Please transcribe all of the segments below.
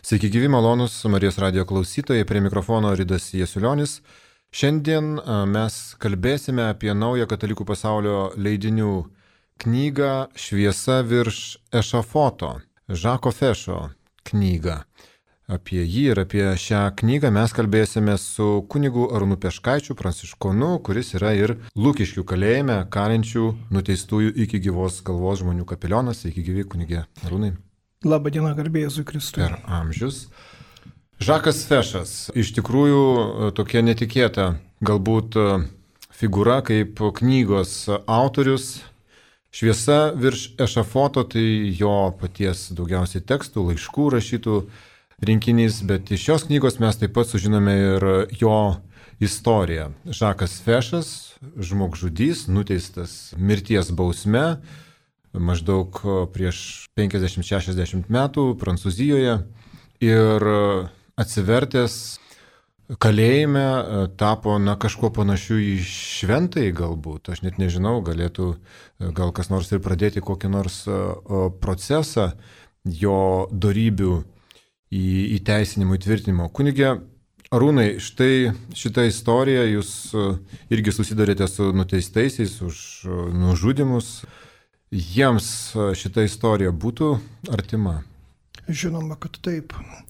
Sveiki gyvi malonus Marijos radijo klausytojai, prie mikrofono Ridas Jasiulionis. Šiandien mes kalbėsime apie naują katalikų pasaulio leidinių knygą Šviesa virš ešafoto, Žako Fešo knygą. Apie jį ir apie šią knygą mes kalbėsime su kunigu Arūnu Peškaičiu, pranciškonu, kuris yra ir Lukiškių kalėjime kalinčių nuteistųjų iki gyvos galvos žmonių kapelionas. Sveiki gyvi, kunige Arūnai. Labą dieną, garbė Jėzui Kristui. Per amžius. Žakas Fešas. Iš tikrųjų tokia netikėta galbūt figūra kaip knygos autorius. Šviesa virš ešafoto, tai jo paties daugiausiai tekstų, laiškų rašytų rinkinys, bet iš šios knygos mes taip pat sužinome ir jo istoriją. Žakas Fešas, žmogžudys, nuteistas mirties bausme, maždaug prieš 50-60 metų Prancūzijoje ir atsivertęs kalėjime tapo kažkuo panašiu į šventąjį galbūt. Aš net nežinau, galėtų gal kas nors ir pradėti kokį nors procesą jo dorybių įteisinimo, įtvirtinimo. Kunige Arūnai, štai šitą istoriją jūs irgi susidarėte su nuteistaisiais už nužudymus. Jiems šita istorija būtų artima? Žinoma, kad taip.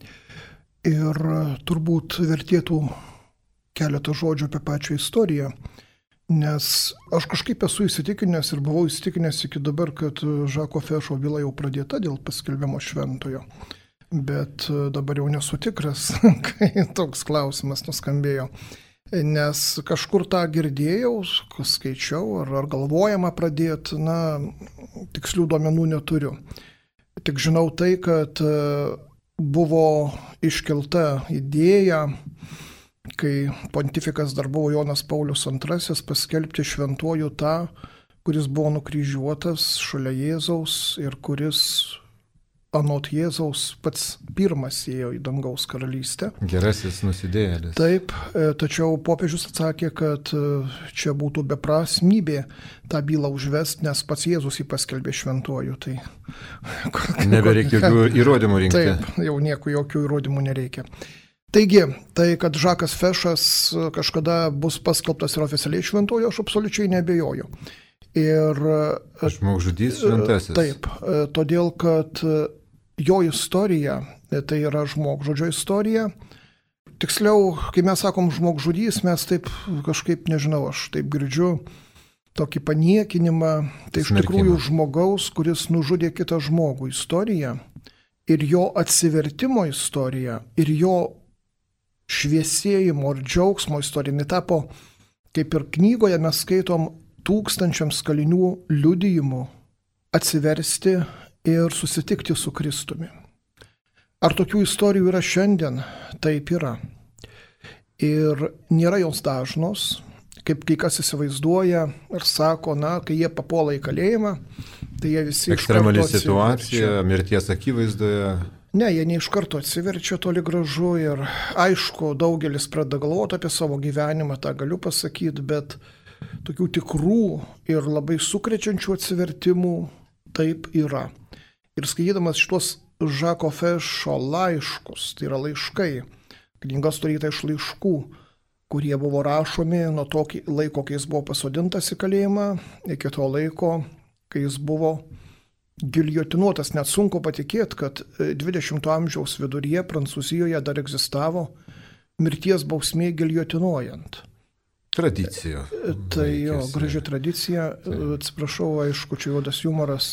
Ir turbūt vertėtų keletą žodžių apie pačią istoriją, nes aš kažkaip esu įsitikinęs ir buvau įsitikinęs iki dabar, kad Žako Fešo byla jau pradėta dėl paskelbimo šventojo. Bet dabar jau nesu tikras, kai toks klausimas nuskambėjo. Nes kažkur tą girdėjau, skaičiau, ar galvojama pradėti, tikslių duomenų neturiu. Tik žinau tai, kad buvo iškelta idėja, kai pontifikas dar buvo Jonas Paulius II, paskelbti šventuoju tą, kuris buvo nukryžiuotas šalia Jėzaus ir kuris anot Jėzaus pats pirmas ėjo į dangaus karalystę. Gerasis nusidėjėlis. Taip, tačiau popiežius atsakė, kad čia būtų beprasmybė tą bylą užvest, nes pats Jėzus jį paskelbė šventuoju. Tai nebereikia jokių įrodymų rinkti. Taip, jau jokių įrodymų nereikia. Taigi, tai, kad Žakas Fešas kažkada bus paskelbtas ir oficialiai šventuoju, aš absoliučiai neabejoju. Ir žmogžudys šventasis. Taip, todėl, kad jo istorija, tai yra žmogžudžio istorija. Tiksliau, kai mes sakom žmogžudys, mes taip kažkaip, nežinau, aš taip girdžiu tokį paniekinimą. Tai iš tikrųjų žmogaus, kuris nužudė kitą žmogų istoriją ir jo atsivertimo istorija ir jo šviesėjimo ir džiaugsmo istorija. Jis tapo, kaip ir knygoje mes skaitom, tūkstančiams kalinių liudijimų atsiversti ir susitikti su Kristumi. Ar tokių istorijų yra šiandien? Taip yra. Ir nėra jos dažnos, kaip kai kas įsivaizduoja ir sako, kai jie papuola į kalėjimą, tai jie visi ekstremali situacija, mirties akivaizdoje. Ne, jie ne iš karto atsiverčia toli gražu ir aišku, daugelis pradeda galvoti apie savo gyvenimą, tą galiu pasakyti, bet tokių tikrų ir labai sukrečiančių atsivertimų taip yra. Ir skaitydamas šitos Žako Fešo laiškus, tai yra laiškai, knyga sudaryta iš laiškų, kurie buvo rašomi nuo to laiko, kai jis buvo pasodintas į kalėjimą, iki to laiko, kai jis buvo giljotinuotas. Net sunku patikėti, kad 20-ojo amžiaus viduryje Prancūzijoje dar egzistavo mirties bausmė giljotinuojant. Tradicija. Tai jo, graži tradicija, atsiprašau, aišku, čia juodas humoras.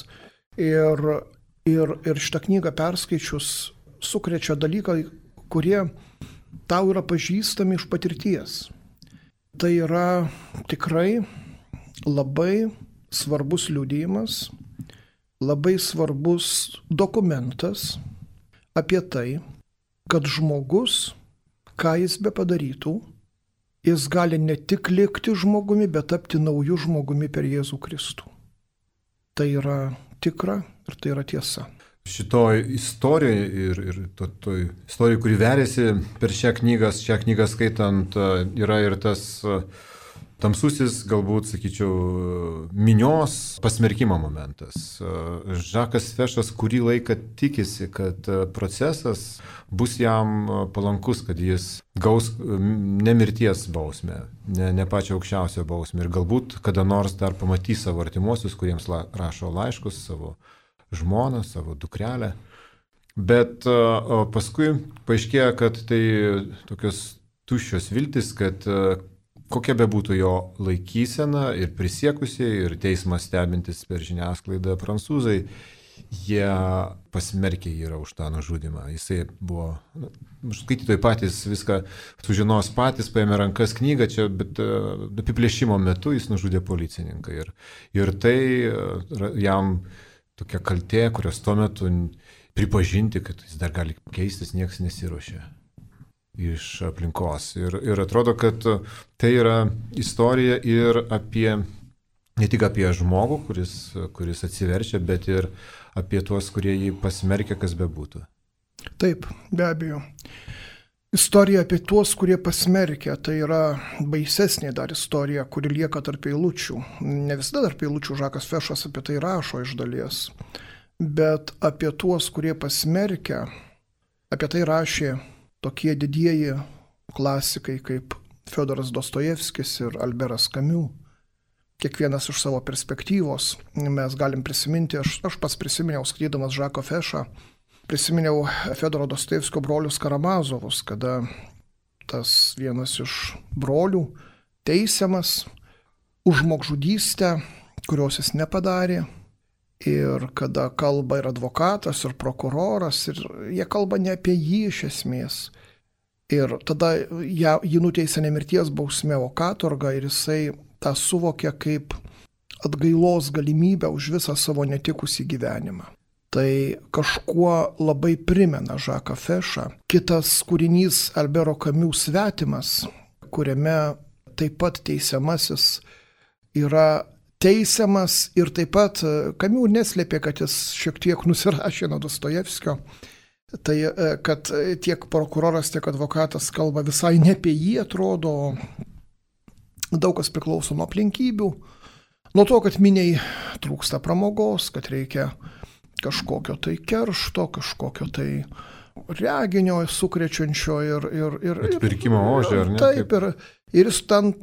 Ir šitą knygą perskaičius sukrečia dalykai, kurie tau yra pažįstami iš patirties. Tai yra tikrai labai svarbus liudijimas, labai svarbus dokumentas apie tai, kad žmogus, ką jis be padarytų, jis gali ne tik likti žmogumi, bet tapti naujų žmogumi per Jėzų Kristų. Tai yra tikra ir tai yra tiesa. Šitoj istorijoje ir toj istorijai, kuri veriasi per šią knygą skaitant, yra ir tas tamsusis, galbūt, sakyčiau, minios pasmerkimo momentas. Žakas Fešas kurį laiką tikisi, kad procesas bus jam palankus, kad jis gaus ne mirties bausmę, ne pačią aukščiausią bausmę ir galbūt kada nors dar pamatys savo artimuosius, kuriems rašo laiškus, savo žmoną, savo dukrelę. Bet paskui paaiškėja, kad tai tokios tuščios viltis, kad kokia bebūtų jo laikysena ir prisiekusieji, ir teismas stebintis per žiniasklaidą prancūzai, jie pasmerkė yra už tą nužudimą. Jisai buvo, skaitytojai patys viską sužinos patys, paėmė rankas knygą čia, bet apiplėšimo metu jis nužudė policininką. Ir tai jam tokia kaltė, kurios tuo metu pripažinti, kad jis dar gali keistis, niekas nesiruošia iš aplinkos. Ir atrodo, kad tai yra istorija ir ne tik apie žmogų, kuris atsiverčia, bet ir apie tuos, kurie jį pasmerkia, kas bebūtų. Taip, be abejo. Istorija apie tuos, kurie pasmerkia, tai yra baisesnė dar istorija, kuri lieka tarp eilučių. Ne visada tarp eilučių Žakas Fešas apie tai rašo iš dalies, bet apie tuos, kurie pasmerkia, apie tai rašė tokie didieji klasikai kaip Fiodoras Dostojevskis ir Alberas Kamiu. Kiekvienas iš savo perspektyvos mes galim prisiminti, aš pats prisiminiau, skaitydamas Žaką Fešą, prisiminiau Fiodoro Dostojevskio brolius Karamazovus, kada tas vienas iš brolių teisiamas už žmogžudystę, kurios jis nepadarė. Ir kada kalba ir advokatas, ir prokuroras, ir jie kalba ne apie jį iš esmės. Ir tada jį nuteisė ne mirties bausme, o katorga, ir jisai tą suvokia kaip atgailos galimybę už visą savo netikusį gyvenimą. Tai kažkuo labai primena Žaką Fešą. Kitas kūrinys Albero Kamiu Svetimas, kuriame taip pat teisiamasis yra teisiamas ir taip pat Kamiu neslėpė, kad jis šiek tiek nusirašė nuo Dostojevskio, tai kad tiek prokuroras, tiek advokatas kalba visai ne apie jį, atrodo, daug kas priklauso nuo aplinkybių, nuo to, kad miniai trūksta pramogos, kad reikia kažkokio tai keršto, kažkokio tai reginio sukrečiančio ir atpirkimo ožio, ar ne? Taip, ir jis ten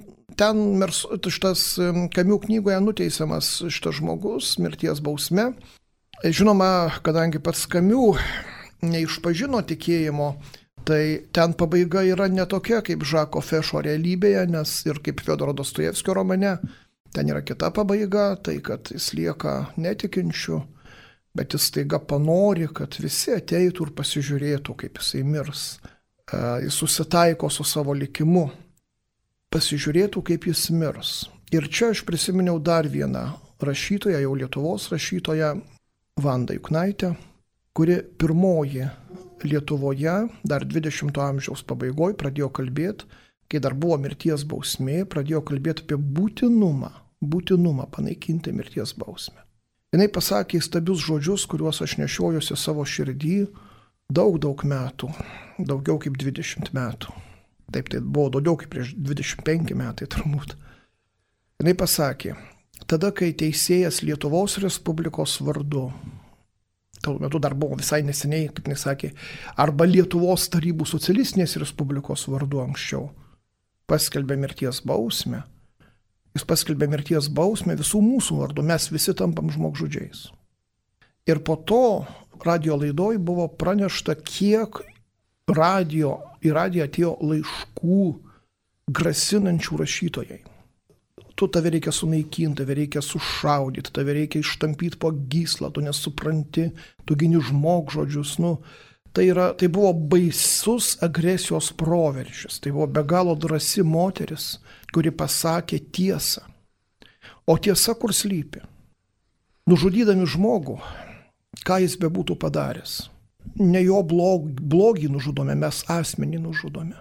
šitas Kamiu knygoje nuteisiamas šitas žmogus mirties bausme. Žinoma, kadangi pats Kamiu neišpažino tikėjimo, tai ten pabaiga yra netokia kaip Žako Fešo realybėje, nes ir kaip Fiodoro Dostojevskio romane, ten yra kita pabaiga, tai kad jis lieka netikinčiu, bet jis staiga panori, kad visi ateitų ir pasižiūrėtų, kaip jisai mirs. Jis susitaiko su savo likimu. Pasižiūrėtų, kaip jis mirs. Ir čia aš prisiminiau dar vieną rašytoją, jau Lietuvos rašytoją, Vandą Juknaitę, kuri pirmoji Lietuvoje dar 20-ojo amžiaus pabaigoje pradėjo kalbėti, kai dar buvo mirties bausmė, pradėjo kalbėti apie būtinumą panaikinti mirties bausmę. Jis pasakė įstabius žodžius, kuriuos aš nešiojuosi savo širdį daug metų, daugiau kaip 20 metų. Taip, tai buvo daugiau kaip prieš 25 metai turbūt. Jis pasakė, tada, kai teisėjas Lietuvos Respublikos vardu, tuo metu dar buvo visai neseniai, kaip jis sakė, arba Lietuvos Tarybų Socialistinės Respublikos vardu anksčiau, paskelbė mirties bausmę. Jis paskelbė mirties bausmę visų mūsų vardu, mes visi tampam žmogžudžiais. Ir po to radio laidoj buvo pranešta, kiek į radiją atėjo laiškų grasinančių rašytojai. Tave reikia sunaikinti, tave reikia sušaudyti, tave reikia ištampyti po gyslą, tu nesupranti, tu gini žmogžodžius. Tai buvo baisus agresijos proveržis, tai buvo be galo drąsi moteris, kuri pasakė tiesą. O tiesa kur slypi? Nužudydami žmogų, ką jis bebūtų padaręs. Ne jo blogį nužudome, mes asmenį nužudome.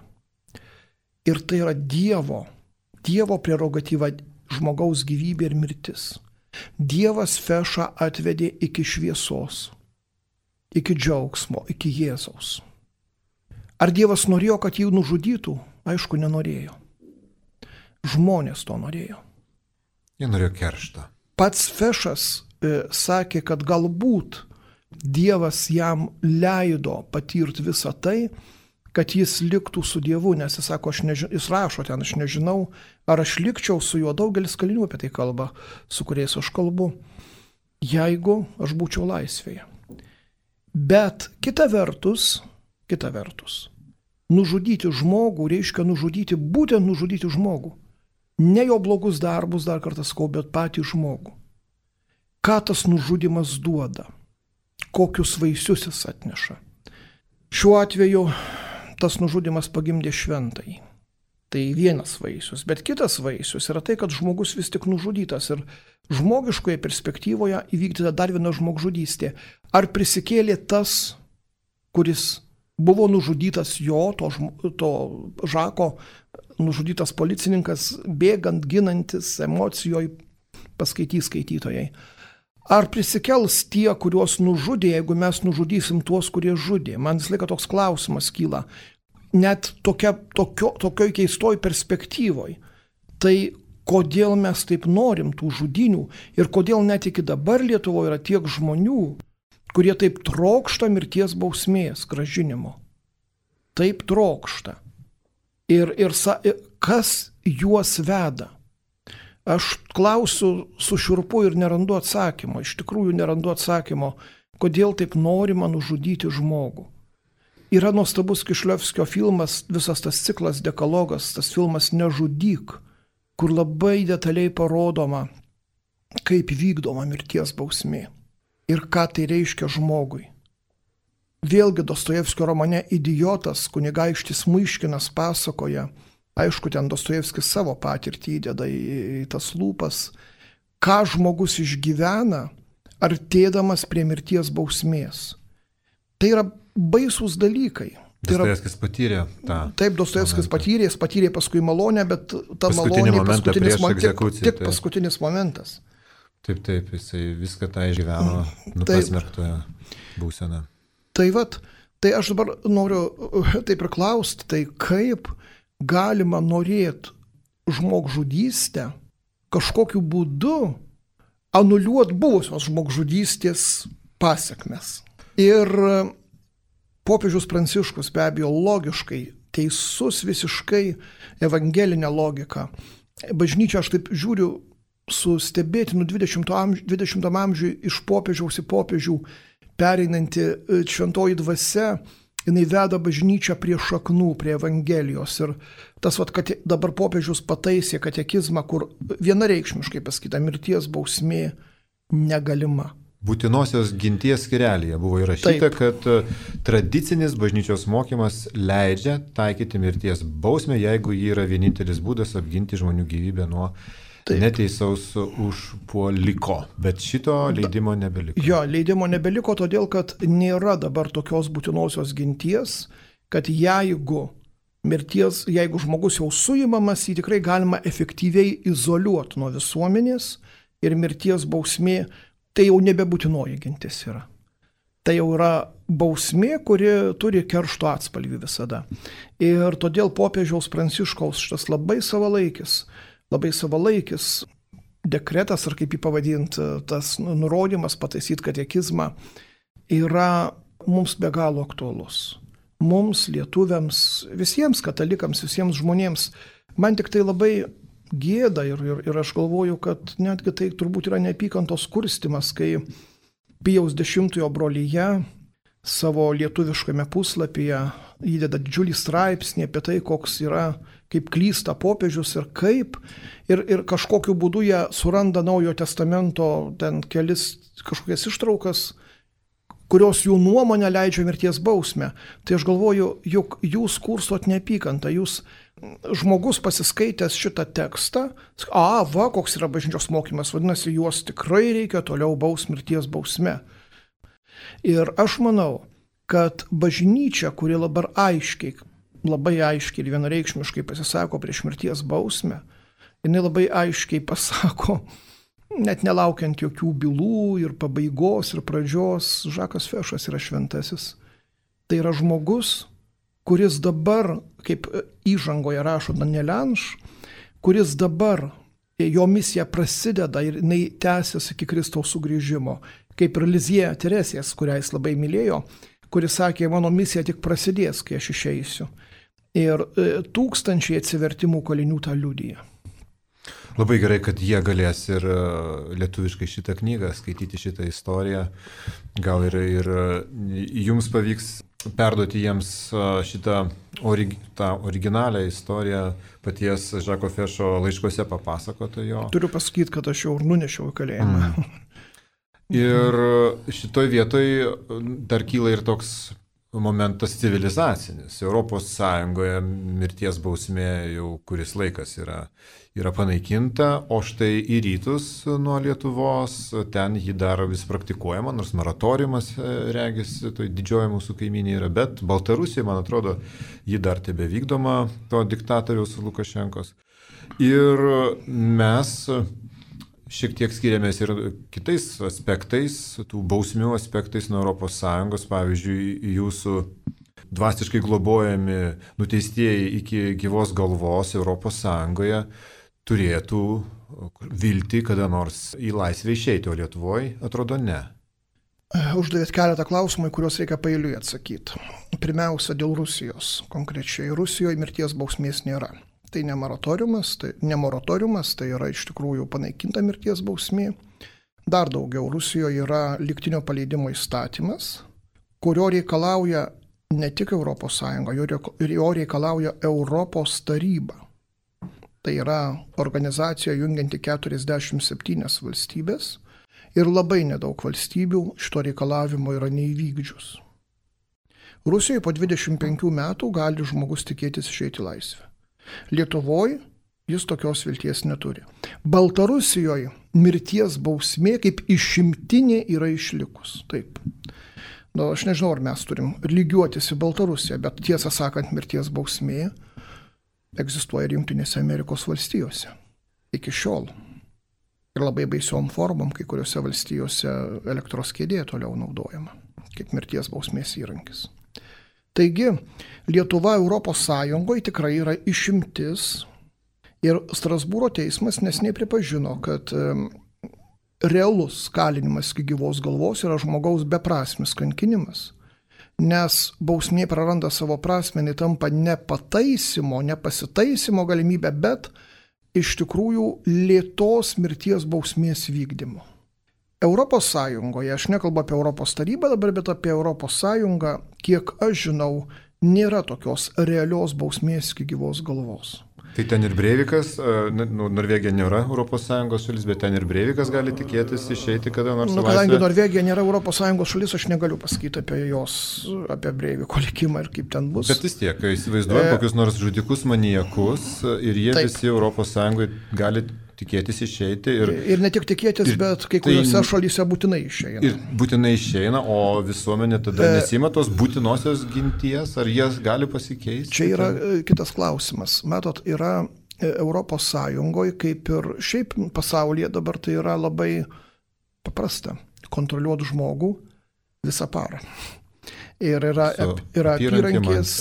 Ir tai yra Dievo prerogatyva žmogaus gyvybė ir mirtis. Dievas Fešą atvedė iki šviesos, iki džiaugsmo, iki Jėzaus. Ar Dievas norėjo, kad jį nužudytų? Aišku, nenorėjo. Žmonės to norėjo. Jie norėjo keršto. Pats Fešas sakė, kad galbūt Dievas jam leido patirti visą tai, kad jis liktų su Dievu, nes jis sako, jis rašo ten, aš nežinau, ar aš likčiau su juo, daugelis kalinių apie tai kalba, su kuriais aš kalbu, jeigu aš būčiau laisvėje. Bet kita vertus, nužudyti žmogų reiškia būtent nužudyti žmogų. Ne jo blogus darbus, dar kartą sakau, bet patį žmogų. Ką tas nužudimas duoda? Kokius vaisius jis atneša? Šiuo atveju tas nužudimas pagimdė šventąjį. Tai vienas vaisius, bet kitas vaisius yra tai, kad žmogus vis tik nužudytas ir žmogiškoje perspektyvoje įvykdyta dar viena žmogžudystė. Ar prisikėlė tas, kuris buvo nužudytas to Žako, nužudytas policininkas, bėgant, ginantis, emocijoje, paskaitys skaitytojai. Ar prisikels tie, kuriuos nužudė, jeigu mes nužudysim tuos, kurie žudė? Man visą laiką toks klausimas kyla. Net tokioj keistoj perspektyvoj. Tai kodėl mes taip norim tų žudynių ir kodėl net iki dabar Lietuvoje yra tiek žmonių, kurie taip trokšta mirties bausmės grąžinimo. Taip trokšta. Ir kas juos veda? Aš klausiu su šiurpu ir nerandu atsakymo, iš tikrųjų nerandu atsakymo, kodėl taip norima nužudyti žmogų. Yra nuostabus Kišliovskio filmas, visas tas ciklas Dekalogas, tas filmas Nežudyk, kur labai detaliai parodoma, kaip vykdoma mirties bausmė ir ką tai reiškia žmogui. Vėlgi Dostojevskio romane Idiotas kunigaikštis Myškinas pasakoja, aišku, ten Dostojevskis savo patirtį įdeda į tas lūpas, ką žmogus išgyvena, artėdamas prie mirties bausmės. Tai yra baisūs dalykai. Dostojevskis patyrė tą. Taip, Dostojevskis patyrė paskui malonę, bet ta malonė tik paskutinis momentas. Taip, jisai viską tą išgyveno pasmerktoje būseną. Tai aš dabar noriu taip ir klausti, tai kaip galima norėti žmogžudystę kažkokiu būdu anuliuoti buvusios žmogžudystės pasekmes. Ir popiežius Pranciškus be abejo logiškai, teisus visiškai evangelinę logiką. Bažnyčia, aš taip žiūriu, su stebėtinu 20 amžiui iš popiežiaus į popiežių pereinanti šventoji dvasia, jinai veda bažnyčią prie šaknų, prie Evangelijos. Ir tas, kad dabar popiežius pataisė katekizmą, kur vienareikšmiškai pasakyta mirties bausmė negalima. Būtinosios ginties skyrelyje buvo įrašyta, kad tradicinis bažnyčios mokymas leidžia taikyti mirties bausmę, jeigu ji yra vienintelis būdas apginti žmonių gyvybę nuo neteisaus užpuoliko. Bet šito leidimo nebeliko. Jo, leidimo nebeliko, todėl kad nėra dabar tokios būtinosios ginties, kad jeigu žmogus jau suimamas, jį tikrai galima efektyviai izoliuoti nuo visuomenės ir mirties bausmė, tai jau nebebūtinoji gintis yra. Tai jau yra bausmė, kuri turi keršto atspalvį visada. Ir todėl popiežiaus Pranciškaus šitas labai savalaikis dekretas, ar kaip jį pavadinti, tas nurodymas pataisyti katekizmą, yra mums be galo aktualus. Mums, lietuviams, visiems katalikams, visiems žmonėms. Man tik tai labai gėda ir aš galvoju, kad netgi tai turbūt yra neapykantos kurstimas, kai Pijaus X brolyje savo lietuviškame puslapyje įdeda didžiulį straipsnį apie tai, koks yra, kaip klysta popiežius ir kaip, ir kažkokiu būdu jie suranda Naujojo testamento ten kažkokias ištraukas, kurios jų nuomonę leidžia mirties bausmę. Tai aš galvoju, juk jūs kurstot neapykantą, žmogus pasiskaitęs šitą tekstą, koks yra bažnyčios mokymas, vadinasi, juos tikrai reikia toliau mirties bausme. Ir aš manau, kad bažnyčia, kuri labai aiškiai ir vienareikšmiškai pasisako prieš mirties bausmę, jinai labai aiškiai pasako, net nelaukiant jokių bylų ir pabaigos ir pradžios, Žakas Fešas yra šventasis. Tai yra žmogus, kuris dabar, kaip įžangoje rašo Daniel Anš, kuris dabar, jo misija prasideda ir jinai tęsiasi iki Kristaus sugrįžimo, kaip ir Lizija Teresės, kurią jis labai mylėjo, kuris sakė, mano misija tik prasidės, kai aš išeisiu. Ir tūkstančiai atsivertimų kalinių tą liudija. Labai gerai, kad jie galės ir lietuviškai šitą knygą, skaityti šitą istoriją. Gal ir jums pavyks perduoti jiems šitą tą originalią istoriją paties Žako Fešo laiškuose papasakota jo. Turiu pasakyti, kad aš jau ir nunešiau į kalėjimą. Ir šitoj vietoj dar kyla ir toks momentas civilizacinis. Europos Sąjungoje mirties bausmė jau kuris laikas yra panaikinta, o štai į rytus nuo Lietuvos ten ji dar vis praktikuojama, nors moratoriumas regis, tai didžioji mūsų kaimynė yra, bet Baltarusija, man atrodo, ji dar tebe vykdoma to diktatoriaus Lukašenkos. Ir mes šiek tiek skiriamės ir kitais aspektais, tų bausmių aspektais nuo ES, pavyzdžiui, jūsų dvasiškai globojami nuteistieji iki gyvos galvos ES turėtų viltį kada nors į laisvę išeiti, o Lietuvoje atrodo ne. Uždavėt keletą klausimų, į kuriuos reikia paeiliui atsakyti. Pirmiausia, dėl Rusijos. Konkrečiai Rusijoje mirties bausmės nėra. Tai ne moratoriumas, tai yra iš tikrųjų panaikinta mirties bausmė. Dar daugiau, Rusijoje yra lygtinio paleidimo įstatymas, kurio reikalauja ne tik ES, jo reikalauja Europos taryba. Tai yra organizacija jungianti 47 valstybės ir labai nedaug valstybių šito reikalavimo yra neįvykdžius. Rusijoje po 25 metų gali žmogus tikėtis išeiti laisvę. Lietuvoje jis tokios vilties neturi. Baltarusijoje mirties bausmė kaip išimtinė yra išlikus. Taip. Aš nežinau, ar mes turim lygiuotis į Baltarusiją, bet tiesą sakant, mirties bausmė egzistuoja ir Jungtinėse Amerikos valstijose. Iki šiol. Ir labai baisiom formom, kai kuriuose valstijose elektros kėdė toliau naudojama, kaip mirties bausmės įrankis. Taigi, Lietuva Europos Sąjungoje tikrai yra išimtis ir Strasbūro teismas neseniai pripažino, kad realus kalinimas iki gyvos galvos yra žmogaus beprasmis kankinimas, nes bausmė praranda savo prasmę, tampa ne pataisymo, ne pasitaisymo galimybė, bet iš tikrųjų lėtos mirties bausmės vykdymo. Europos Sąjungoje, aš nekalbu apie Europos tarybą dabar, bet apie Europos Sąjungą, kiek aš žinau, nėra tokios realios bausmės iki gyvos galvos. Tai ten ir Breivikas, Norvegija nėra ES šalis, bet ten ir Breivikas gali tikėtis išeiti kada nors laisvę. Kadangi Norvegija nėra ES šalis, aš negaliu pasakyti apie Breiviko likimą ir kaip ten bus. Bet vis tiek, kai įsivaizduojam kokius nors žudikus maniakus ir jie Taip. visi ES gali tikėtis išeiti. Ir ne tik tikėtis, bet kai kuriuose šalyse būtinai išeina. Ir būtinai išeina, o visuomenė tada nesima tos būtinosios ginties, ar jie gali pasikeisti? Čia yra kitas klausimas. Matot, yra Europos Sąjungoje, kaip ir šiaip pasaulyje dabar tai yra labai paprasta. Kontroliuoti žmogų visą parą. Ir yra apyrankės,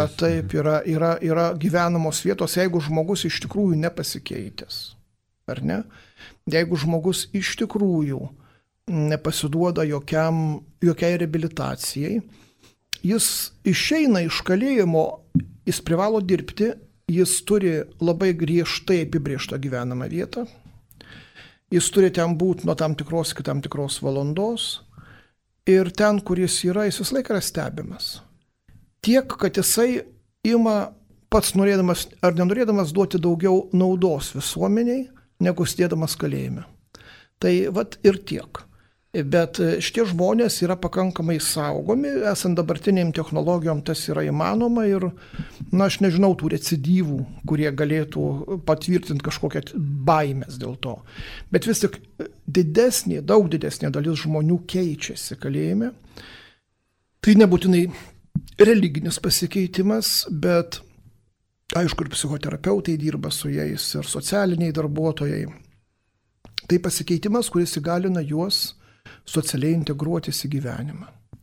yra gyvenamos vietos, jeigu žmogus iš tikrųjų nepasikeitęs. Ar ne? Jeigu žmogus iš tikrųjų nepasiduoda jokiai reabilitacijai, jis išeina iš kalėjimo, jis privalo dirbti, jis turi labai griežtai apibrėžtą gyvenamą vietą, jis turi ten būti nuo tam tikros iki tam tikros valandos ir ten, kur jis yra, jis vis laik yra stebimas. Tiek, kad jisai ima pats norėdamas ar nenorėdamas duoti daugiau naudos visuomeniai, negu sėdėdamas kalėjime. Tai vat ir tiek. Bet šitie žmonės yra pakankamai saugomi, esant dabartiniam technologijom tas yra įmanoma ir, aš nežinau tų recidyvų, kurie galėtų patvirtinti kažkokią baimės dėl to. Bet vis tik daug didesnė dalis žmonių keičiasi kalėjime. Tai nebūtinai religinis pasikeitimas, bet aišku, ir psichoterapeutai dirba su jais, ir socialiniai darbuotojai. Tai pasikeitimas, kuris įgalina juos socialiai integruotis į gyvenimą.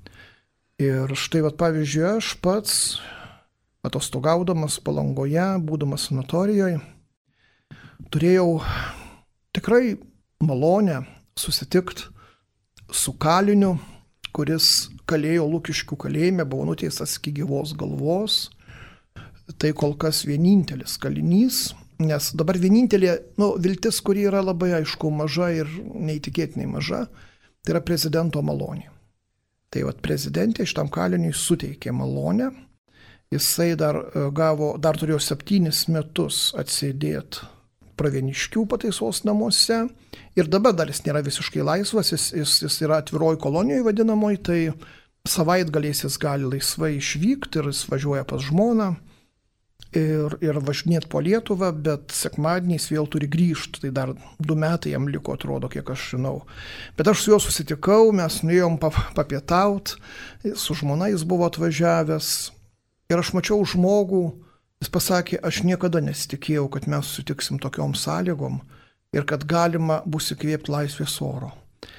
Ir štai, pavyzdžiui, aš pats, atostogaudamas Palangoje, būdamas sanatorijoje, turėjau tikrai malonę susitikti su kaliniu, kuris kalėjo Lukiškių kalėjime, buvo nuteistas iki gyvos galvos. Tai kol kas vienintelis kalinys, nes dabar vienintelė viltis, kuri yra labai aišku maža ir neįtikėtinai maža, tai yra prezidento malonė. Tai prezidentė šitam kaliniui suteikė malonę, jisai dar turėjo 7 metus atsėdėti Pravieniškių pataisos namuose ir dabar dar jis nėra visiškai laisvas, jis yra atviroj kolonijoje vadinamoji, tai savaitgaliais jis gali laisvai išvykti ir jis važiuoja pas žmoną. Ir važinėti po Lietuvą, bet sekmadieniais vėl turi grįžti, tai dar 2 metai jam liko, atrodo, kiek aš žinau. Bet aš su juo susitikau, mes nuėjom papietauti, su žmona jis buvo atvažiavęs ir aš mačiau žmogų, jis pasakė, aš niekada nesitikėjau, kad mes sutiksim tokiom sąlygom ir kad galima bus įkvėpti laisvės oro.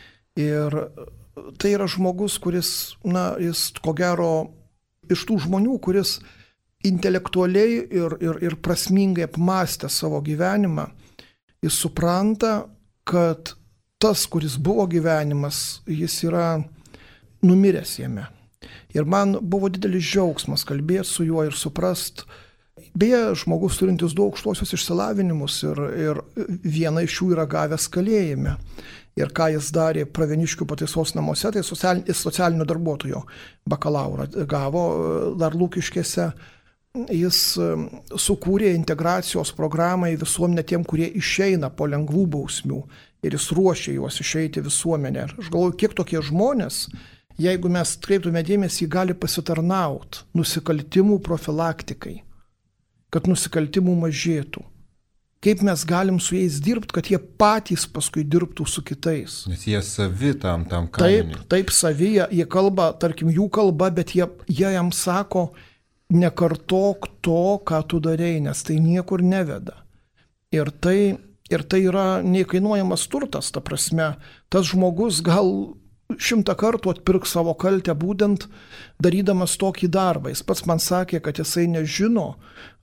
Ir tai yra žmogus, kuris, jis ko gero iš tų žmonių, kuris intelektualiai ir prasmingai apmąstę savo gyvenimą, jis supranta, kad tas, kuris buvo gyvenimas, jis yra numiręs jame. Ir man buvo didelis džiaugsmas kalbėti su juo ir suprast, beje, žmogus turintis 2 aukštuosius išsilavinimus ir vieną iš jų yra gavęs kalėjime. Ir ką jis darė Pravieniškių pataisos namuose, tai socialinio darbuotojo bakalaurą gavo dar Lukiškėse. Jis sukūrė integracijos programą į visuomenę tiem, kurie išeina po lengvų bausmių ir jis ruošė juos išeiti visuomenę. Aš galvoju, kiek tokie žmonės, jeigu mes kreiptume dėmesį, gali pasitarnauti nusikaltimų profilaktikai, kad nusikaltimų mažėtų. Kaip mes galim su jais dirbti, kad jie patys paskui dirbtų su kitais. Nes jie savi tam kaliniui. Taip savi, jie kalba, tarkim, jų kalba, bet jie jam sako, nekartok to, ką tu darei, nes tai niekur neveda. Ir tai yra neįkainuojamas turtas, ta prasme, tas žmogus gal 100 kartų atpirks savo kaltę būtent darydamas tokį darbą. Jis pats man sakė, kad jisai nežino,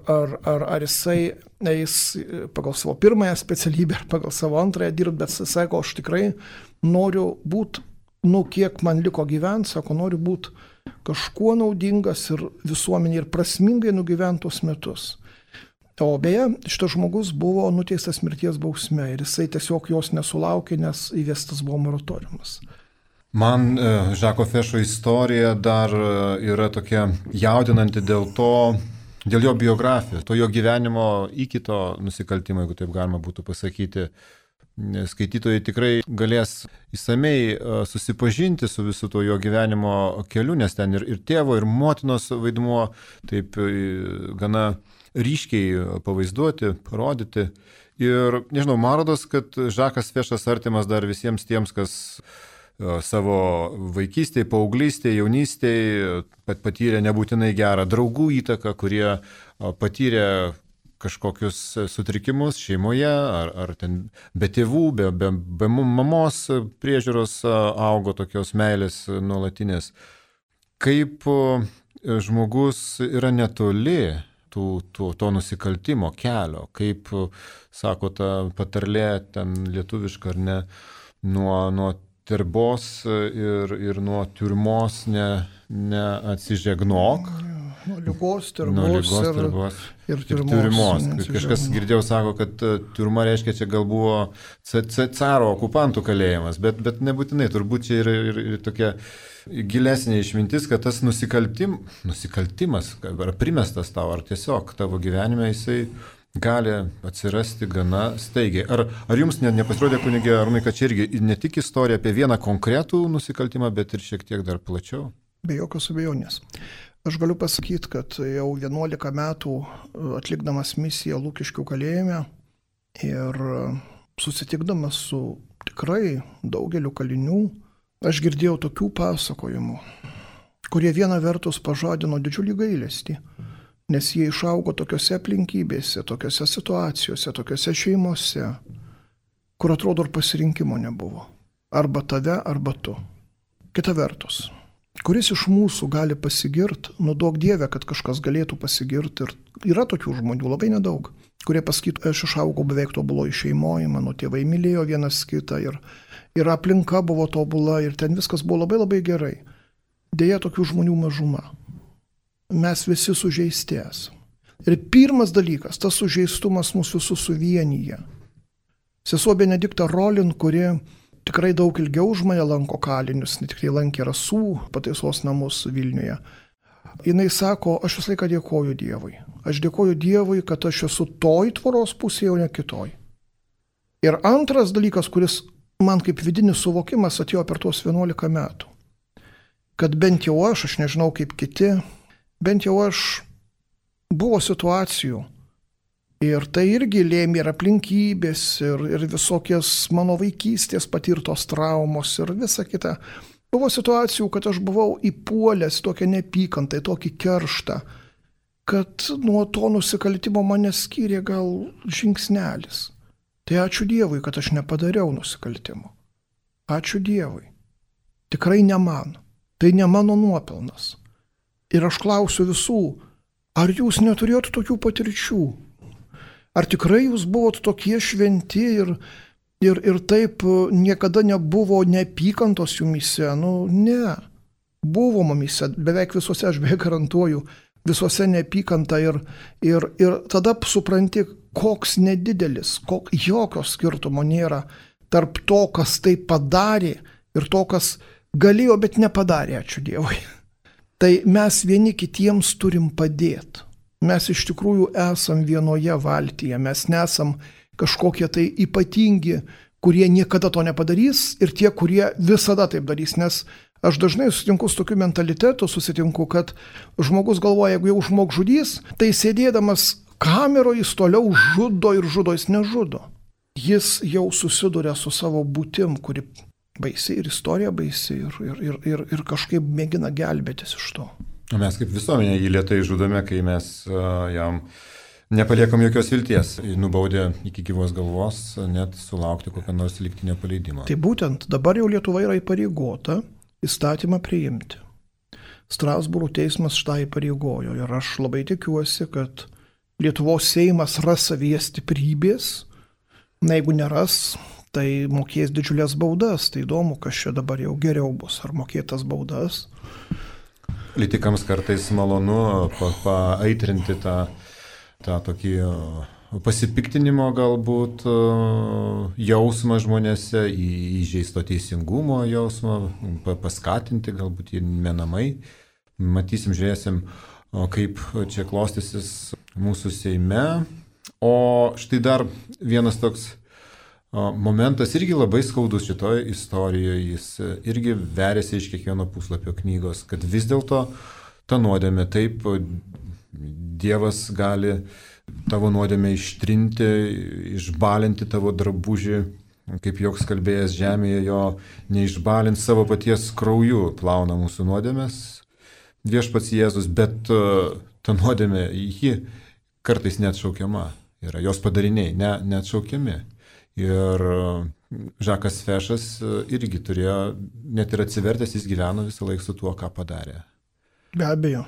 ar jisai eis pagal savo pirmąją specialybę ar pagal savo antrąją dirbti, bet jisai sako, aš tikrai noriu būti, kiek man liko gyventi, sako, noriu būti kažkuo naudingas ir visuomenė ir prasmingai nugyventos metus. O beje, šitas žmogus buvo nuteistas mirties bausme ir jisai tiesiog jos nesulaukė, nes įvestas buvo moratoriumas. Man Žako Fešo istorija dar yra tokia jaudinanti dėl jo biografijos, to jo gyvenimo iki to nusikaltimo, jeigu taip galima būtų pasakyti. Skaitytojai tikrai galės įsamei susipažinti su visu to jo gyvenimo keliu, nes ten ir tėvo, ir motinos vaidmuo taip gana ryškiai pavaizduoti, parodyti. Ir nežinau, man rodos, kad Žakas Fešas artimas dar visiems tiems, kas savo vaikystėje, paauglystėje, jaunystėje patyrė nebūtinai gerą draugų įtaką, kurie patyrė kažkokius sutrikimus šeimoje, ar ten be tėvų, be mamos priežiūros augo tokios meilės nuolatinės. Kaip žmogus yra netoli to nusikaltimo kelio, kaip, sako ta patarlė ten lietuviška ar ne, nuo terbos ir nuo tiurmos neatsižegnok. Nuo lygos, terbos ir tiurmos. Kažkas girdėjau, sako, kad tiurma reiškia, čia gal buvo caro okupantų kalėjimas, bet nebūtinai, turbūt čia yra ir tokia gilesnė išmintis, kad tas nusikaltimas, ar primestas tau, ar tiesiog tavo gyvenime jisai gali atsirasti gana staigiai. Ar jums nepasirodė, kunigė Arūnai, kad čia irgi ne tik istorija apie vieną konkretų nusikaltimą, bet ir šiek tiek dar plačiau? Be jokios abejonės. Aš galiu pasakyti, kad jau 11 metų atlikdamas misiją Lukiškių kalėjime ir susitikdamas su tikrai daugeliu kalinių, aš girdėjau tokių pasakojimų, kurie viena vertus pažadino didžiulį gailestį, nes jie išaugo tokiose aplinkybėse, tokiose situacijose, tokiose šeimose, kur atrodo ir pasirinkimo nebuvo. Arba tave, arba tu. Kita vertus, Kuris iš mūsų gali pasigirti, duok Dieve, kad kažkas galėtų pasigirti. Ir yra tokių žmonių, labai nedaug, kurie pasakytų, aš išaugau beveik tobuloje šeimoje, mano tėvai mylėjo vienas kitą ir aplinka buvo tobula ir ten viskas buvo labai labai gerai. Deja, tokių žmonių mažuma. Mes visi sužeisti esame. Ir pirmas dalykas, tas sužeistumas mūsų visus suvienyje. Sesuo Benedikta Rolin, kuri tikrai daug ilgiau už mane lanko kalinius, ne tik tai lankė Rasų pataisos namus Vilniuje. Jinai sako, aš visą laiką dėkoju Dievui. Aš dėkoju Dievui, kad aš esu toj tvoros pusėje, o ne kitoj. Ir antras dalykas, kuris man kaip vidinis suvokimas atėjo per tuos 11 metų. Kad bent jau aš nežinau kaip kiti, bent jau aš buvo situacijų. Ir tai irgi lėmė ir aplinkybės, ir visokias mano vaikystės patirtos traumos ir visa kita. Buvo situacijų, kad aš buvau įpuolęs tokią neapykantą, tokį kerštą, kad nuo to nusikaltimo mane skyrė gal žingsnelis. Tai ačiū Dievui, kad aš nepadariau nusikaltimo. Ačiū Dievui. Tikrai ne man. Tai ne mano nuopelnas. Ir aš klausiu visų, ar jūs neturėjote tokių patirčių? Ar tikrai jūs buvot tokie šventi ir taip niekada nebuvo neapykantos jumyse? Ne. Buvo mumyse, beveik visuose, aš beveik garantuoju, visuose neapykanta ir tada supranti, koks nedidelis, jokio skirtumo nėra tarp to, kas tai padarė ir to, kas galėjo, bet nepadarė, ačiū Dievui. Tai mes vieni kitiems turim padėti. Mes iš tikrųjų esam vienoje valtyje, mes nesam kažkokie tai ypatingi, kurie niekada to nepadarys ir tie, kurie visada taip darys, nes aš dažnai susitinku su tokiu mentalitetu, kad žmogus galvoja, jeigu jau žmogžudys, tai sėdėdamas kameroje jis toliau žudo ir žudo, jis nežudo. Jis jau susiduria su savo būtim, kuri baisi ir istorija baisi ir kažkaip mėgina gelbėtis iš to. Mes kaip visuomenė jį lėtai žudome, kai mes jam nepaliekam jokios vilties. Nubaudė iki gyvos galvos, net sulaukti kokio nors lygtinio paleidimo. Tai būtent dabar jau Lietuva yra įpareigota įstatymą priimti. Strasbūro teismas štai įpareigojo ir aš labai tikiuosi, kad Lietuvos Seimas ras savyje stiprybės. Na, jeigu neras, tai mokės didžiulės baudas. Tai įdomu, kas čia dabar jau geriau bus, ar mokėtas baudas. Politikams kartais malonu paaitrinti tą tokį pasipiktinimo galbūt jausmą žmonėse, įžeisto teisingumo jausmą, paskatinti galbūt jį menamai. Matysim, žiūrėsim, kaip čia klostysis mūsų Seime. O štai dar vienas toks momentas irgi labai skaudus šitoje istorijoje, jis irgi veriasi iš kiekvieno puslapio knygos, kad vis dėlto ta nuodėmė, taip, Dievas gali tavo nuodėmę ištrinti, išbalinti tavo drabužį, kaip joks kalbėjęs žemėje jo neišbalint savo paties krauju, plauna mūsų nuodėmės viešpats Jėzus, bet ta nuodėmė, ji kartais neatšaukiama yra, jos padariniai neatšaukiami. Ir Žakas Fešas irgi turėjo, net ir atsivertęs, jis gyveno visą laiką su tuo, ką padarė. Be abejo.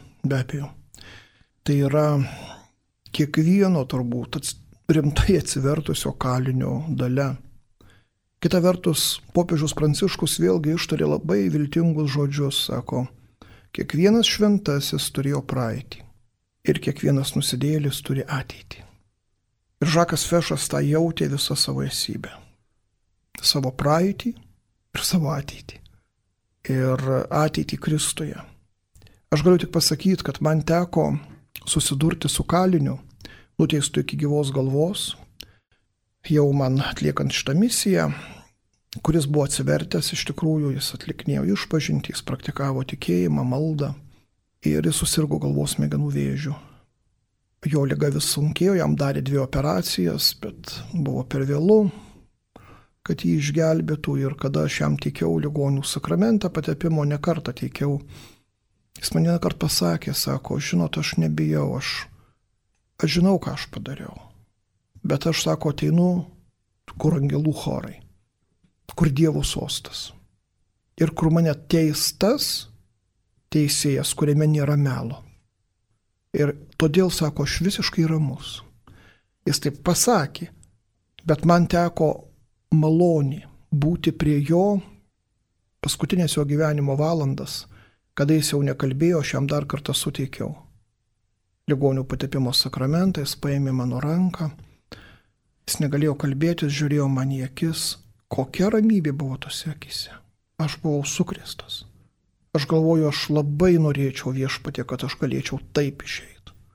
Tai yra kiekvieno turbūt rimtai atsivertusio kalinio dalia. Kita vertus, popiežius Pranciškus vėlgi ištarė labai viltingus žodžius, sako, kiekvienas šventasis turėjo praeitį ir kiekvienas nusidėjėlis turi ateitį. Ir Žakas Fešas tą jautė visą savo esybę. Savo praeitį ir savo ateitį. Ir ateitį Kristuje. Aš galiu tik pasakyti, kad man teko susidurti su kaliniu, nuteistu iki gyvos galvos, jau man atliekant šitą misiją, kuris buvo atsivertęs, iš tikrųjų jis atlikinėjo išpažintį, jis praktikavo tikėjimą, maldą ir jis susirgo galvos smegenų vėžiu. Jo liga vis sunkėjo, jam darė 2 operacijas, bet buvo per vėlu, kad jį išgelbėtų ir kada aš jam teikiau ligonių sakramentą patepimo, ne kartą teikiau. Jis man vieną kartą pasakė, sako, žinot, aš nebijau, aš žinau, ką aš padariau, bet aš, sako, ateinu, kur angelų chorai, kur Dievo sostas ir kur mane teistas teisėjas, kuriame nėra melo. Ir todėl, sako, aš visiškai ramus. Jis taip pasakė, bet man teko malonė būti prie jo paskutinės jo gyvenimo valandas, kada jis jau nekalbėjo, aš jam dar kartą suteikiau ligonių patepimo sakramentą, jis paėmė mano ranką, jis negalėjo kalbėti, jis žiūrėjo man į akis, kokia ramybė buvo tose akise. Aš buvau sukrėstas. Aš galvoju, aš labai norėčiau Viešpatie, kad aš galėčiau taip išeiti.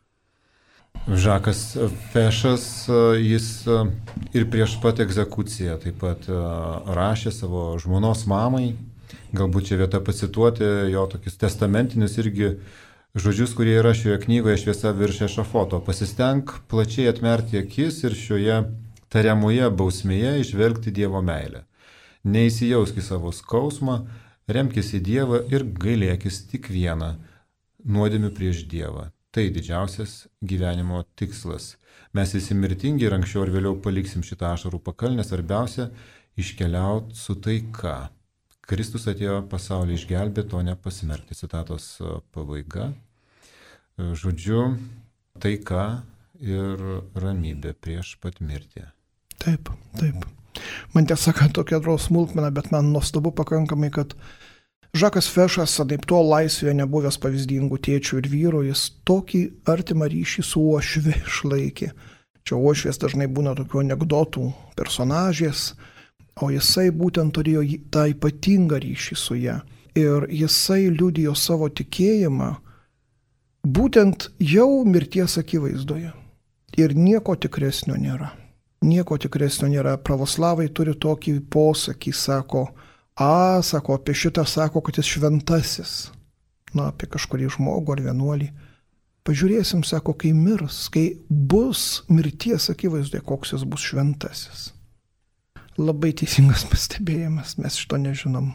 Žakas Fešas, jis ir prieš pat egzekuciją taip pat rašė savo žmonos mamai, galbūt čia vieta pacituoti jo tokius testamentinius irgi žodžius, kurie yra šioje knygoje Šviesa virš ešafoto. Pasistenk plačiai atmerkti akis ir šioje tariamoje bausmėje išvelgti Dievo meilę. Neįsijausk į savo skausmą, remkis į Dievą ir gailėkis tik vieną – nuodėmių prieš Dievą. Tai didžiausias gyvenimo tikslas. Mes visi mirtingi ir anksčiau ir vėliau paliksim šitą ašarų pakalnę, svarbiausia – iškeliauti su taika. Kristus atėjo pasaulį išgelbėti, o ne pasmerkti. Citatos pabaiga. Žodžiu, taika ir ramybė prieš pat mirtį. Taip, taip. Man tiesą sakant, tokia atrodo smulkmena, bet man nuostabu pakankamai, kad Žakas Fešas, anaiptol laisvėje nebuvęs pavyzdingų tėčių ir vyrų, jis tokį artimą ryšį su uošve išlaikė. Čia uošvės dažnai būna tokių anekdotų personažės, o jisai būtent turėjo tą ypatingą ryšį su ją. Ir jisai liudijo savo tikėjimą būtent jau mirties akivaizdoje. Ir nieko tikresnio nėra. Nieko tikresnio nėra. Pravoslavai turi tokį posakį, sako, sako, apie šitą sako, kad jis šventasis. Apie kažkurį žmogų ar vienuolį. Pažiūrėsim, sako, kai mirs, kai bus mirties akivaizdoje, koks jis bus šventasis. Labai teisingas pastebėjimas, mes šito nežinom.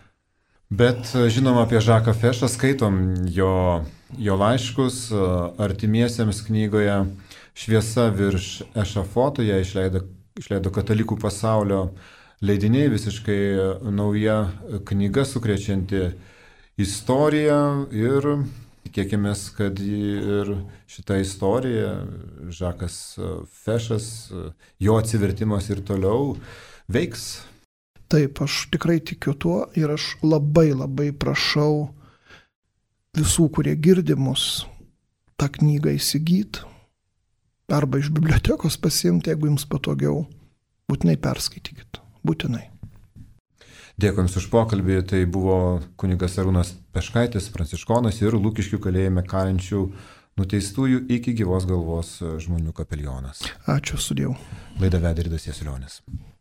Bet žinom apie Žaką Fešą, skaitom jo laiškus artimiesiems knygoje Šviesa virš ešafoto, ją išleido Katalikų pasaulio leidiniai, visiškai nauja knyga, sukrečianti istorija ir tikėkimės, kad ir šitą istoriją Žakas Fešas, jo atsivertimas ir toliau veiks. Taip, aš tikrai tikiu tuo ir aš labai labai prašau visų, kurie girdi mus, tą knygą įsigyti arba iš bibliotekos pasiimti, jeigu jums patogiau, būtinai perskaitykit. Būtinai. Dėkui Jums už pokalbį. Tai buvo kunigas Arūnas Peškaitis, pranciškonas ir Lukiškių kalėjime kalinčių nuteistųjų iki gyvos galvos žmonių kapelionas. Ačiū, sudėjau. Laidą vedė Ridas Jasiulionis.